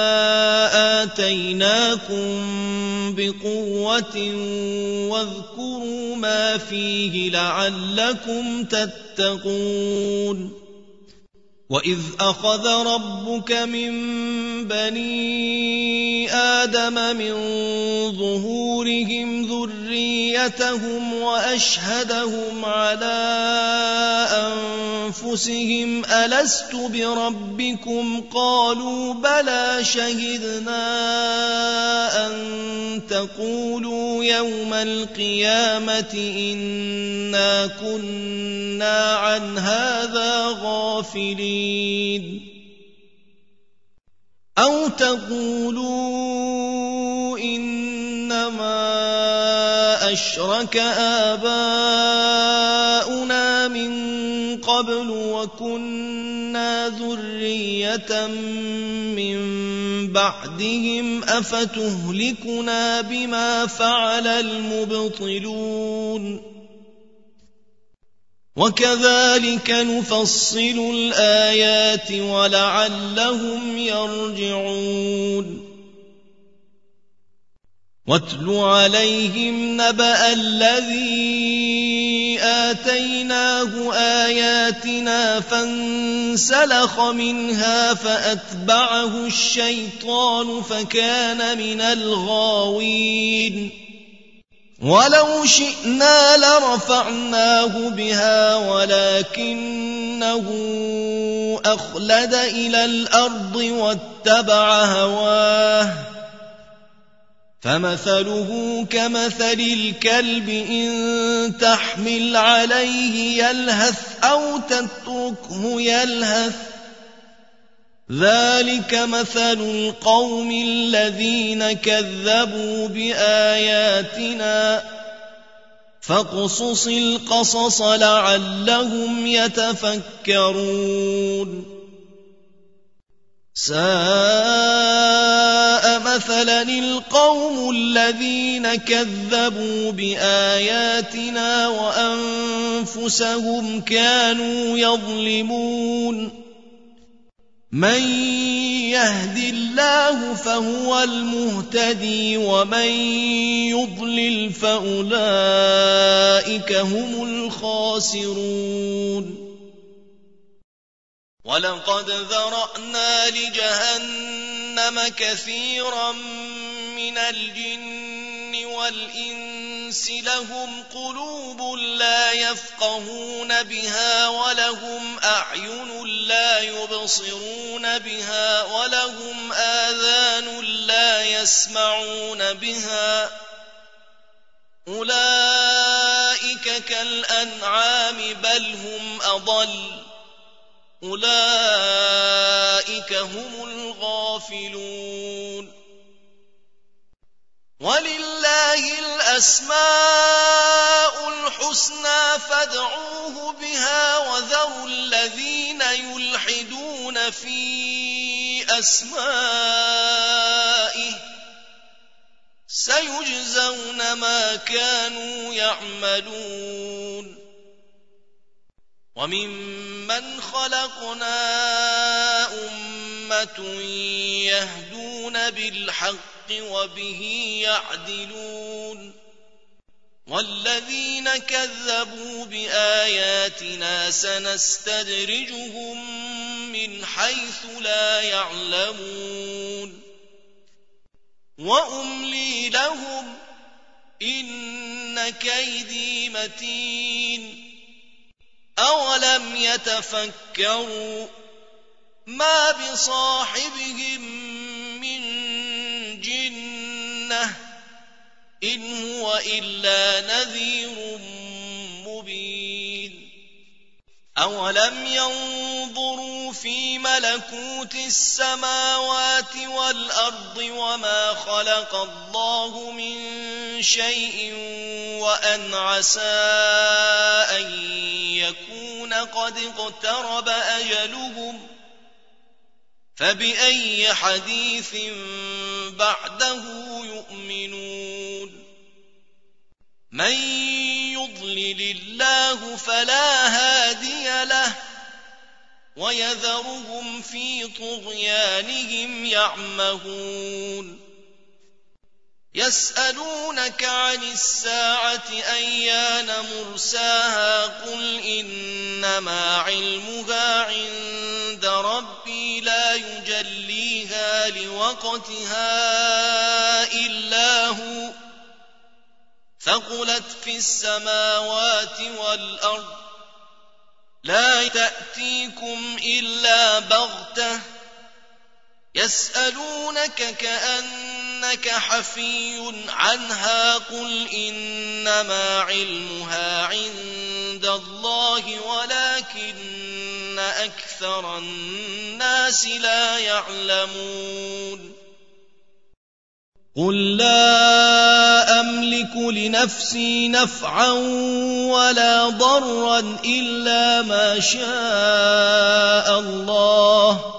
آتيناكم بقوة واذكروا ما فيه لعلكم تتقون وإذ أخذ ربك من بني آدم من ظهورهم ذريتهم وأشهدهم على أنفسهم ألست بربكم قالوا بلى شهدنا أن تقولوا يوم القيامة إنا كنا عن هذا غافلين أو تقولوا إنما أشرك آباؤنا من قبل وكنا ذرية من بعدهم أفتهلكنا بما فعل المبطلون وكذلك نفصل الآيات ولعلهم يرجعون واتل عليهم نبأ الذي آتيناه آياتنا فانسلخ منها فأتبعه الشيطان فكان من الغاوين ولو شئنا لرفعناه بها ولكنه أخلد إلى الأرض واتبع هواه فمثله كمثل الكلب إن تحمل عليه يلهث أو تتركه يلهث ذلك مثل القوم الذين كذبوا بآياتنا فاقصص القصص لعلهم يتفكرون ساء مثلا القوم الذين كذبوا بآياتنا وأنفسهم كانوا يظلمون من يهد الله فهو المهتدي ومن يضلل فأولئك هم الخاسرون ولقد ذرأنا لجهنم كثيرا من الجن والإنس لهم قلوب لا يفقهون بها ولهم أعين لا يبصرون بها ولهم آذان لا يسمعون بها أولئك كالأنعام بل هم أضل أولئك هم الغافلون ولله الأسماء الحسنى فادعوه بها وذروا الذين يلحدون في أسمائه سيجزون ما كانوا يعملون وممن خلقنا أمة يهدون بالحق وبه يعدلون والذين كذبوا بآياتنا سنستدرجهم من حيث لا يعلمون وأملي لهم إن كيدي متين أولم يتفكروا ما بصاحبهم من جنة إن هو إلا نذير مبين أولم ينظروا في ملكوت السماوات والأرض وما خلق الله من شيء وأن عسى أن يكون قد اقترب أجلهم فبأي حديث بعده يؤمنون من يضلل الله فلا هادي له ويذرهم في طغيانهم يعمهون يسألونك عن الساعة أيان مرساها قل إنما علمها عند ربي لا يجليها لوقتها إلا هو ثقلت في السماوات والأرض لا تأتيكم إلا بغتة يسألونك كأنك حفي عنها قل إنما علمها عند الله ولكن أكثر الناس لا يعلمون قل لا أملك لنفسي نفعا ولا ضرا إلا ما شاء الله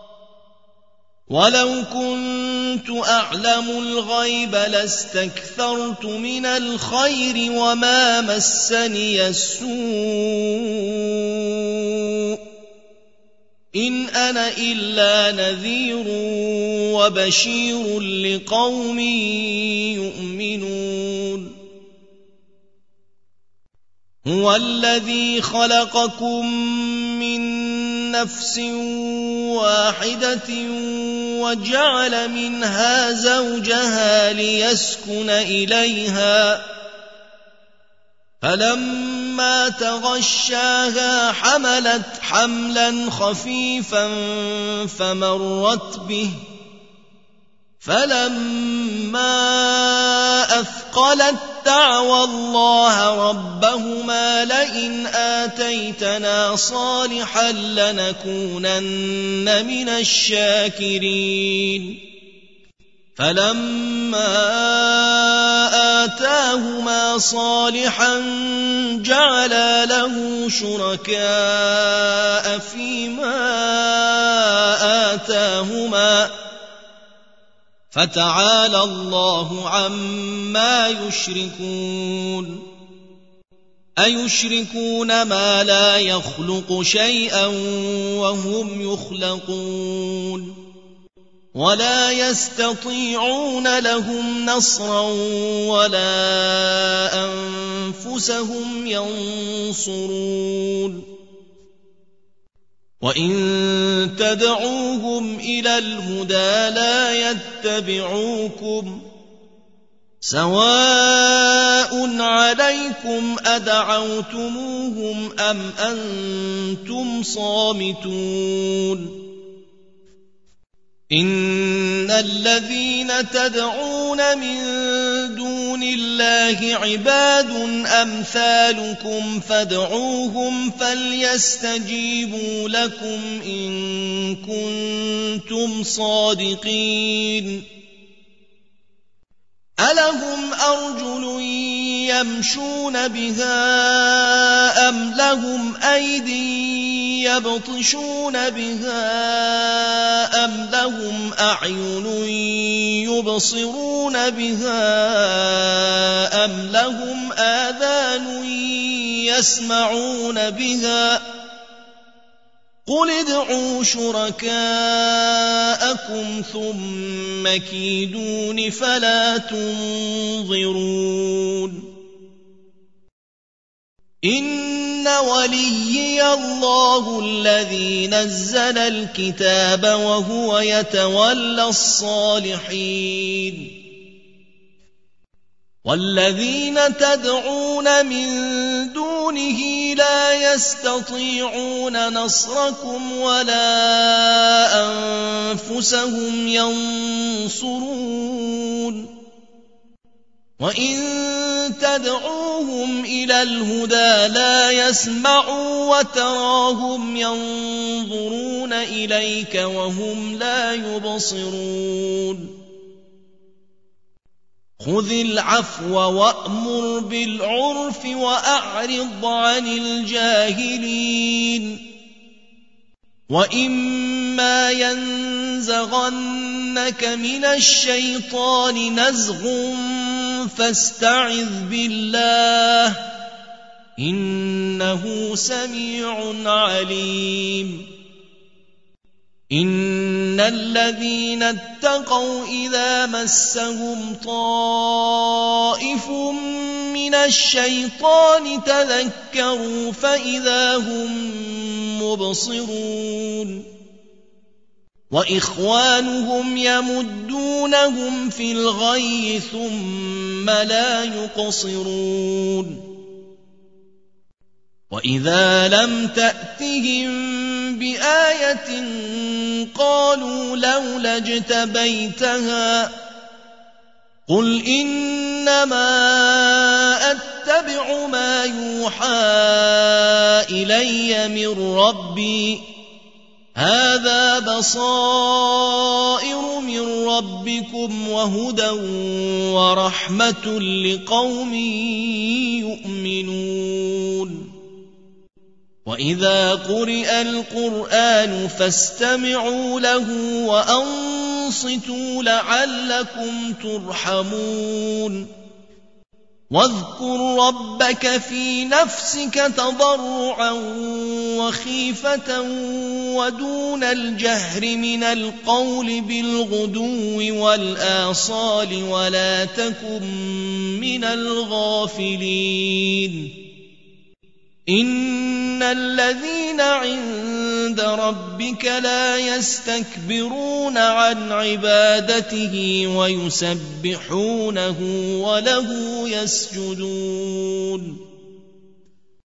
ولو كنت أعلم الغيب لاستكثرت من الخير وما مسني السوء إن أنا إلا نذير وبشير لقوم يؤمنون هو الذي خلقكم من نفس واحدة وجعل منها زوجها ليسكن إليها فلما تغشاها حملت حملا خفيفا فمرت به فلما أثقلت دعوى الله ربهما لئن آتيتنا صالحا لنكونن من الشاكرين فلما آتاهما صالحا جعلا له شركاء فيما آتاهما فتعالى الله عما يشركون أيشركون ما لا يخلق شيئا وهم يخلقون ولا يستطيعون لهم نصرا ولا أنفسهم ينصرون وإن تدعوهم إلى الهدى لا يتبعوكم سواء عليكم أدعوتموهم أم أنتم صامتون إن الذين تدعون من دون الله عباد أمثالكم فادعوهم فليستجيبوا لكم إن كنتم صادقين ألهم أرجل يمشون بها أم لهم أيدي يبطشون بها أم لهم أعين يبصرون بها أم لهم آذان يسمعون بها قل ادعوا شركاءكم ثم كيدون فلا تنظرون إن وليي الله الذي نزل الكتاب وهو يتولى الصالحين والذين تدعون من دونه لا يستطيعون نصركم ولا أنفسهم ينصرون وإن تدعوهم إلى الهدى لا يسمعوا وتراهم ينظرون إليك وهم لا يبصرون خذ العفو وأمر بالعرف وأعرض عن الجاهلين وَإِمَّا يَنزَغَنَّكَ مِنَ الشَّيْطَانِ نَزْغٌ فَاسْتَعِذْ بِاللَّهِ ۖ إِنَّهُ سَمِيعٌ عَلِيمٌ إِنَّ الَّذِينَ اتَّقَوْا إِذَا مَسَّهُمْ طَائِفٌ مِّنَ الشَّيْطَانِ تَذَكَّرُوا فَإِذَا هُم مُّبْصِرُونَ وَإِخْوَانُهُمْ يَمُدُّونَهُمْ فِي الْغَيِّ ثُمَّ لَا يُقْصِرُونَ وَإِذَا لَمْ تَأْتِهِم بِآيَةٍ قَالُوا لَوْلَا اجْتَبَيْتَهَا قُلْ إِنَّمَا أَتَّبِعُ مَا يُوحَىٰ إِلَيَّ مِن رَّبِّي هَٰذَا بَصَائِرُ مِن رَّبِّكُمْ وَهُدًى وَرَحْمَةٌ لِّقَوْمٍ يُؤْمِنُونَ وَإِذَا قُرِئَ الْقُرْآنُ فَاسْتَمِعُوا لَهُ وَأَنصِتُوا لَعَلَّكُمْ تُرْحَمُونَ وَاذْكُر رَّبَّكَ فِي نَفْسِكَ تَضَرُّعًا وَخِيفَةً وَدُونَ الْجَهْرِ مِنَ الْقَوْلِ بِالْغُدُوِّ وَالْآصَالِ وَلَا تَكُن مِّنَ الْغَافِلِينَ إِنَّ الَّذِينَ عِندَ رَبِّكَ لَا يَسْتَكْبِرُونَ عَنْ عِبَادَتِهِ وَيُسَبِّحُونَهُ وَلَهُ يَسْجُدُونَ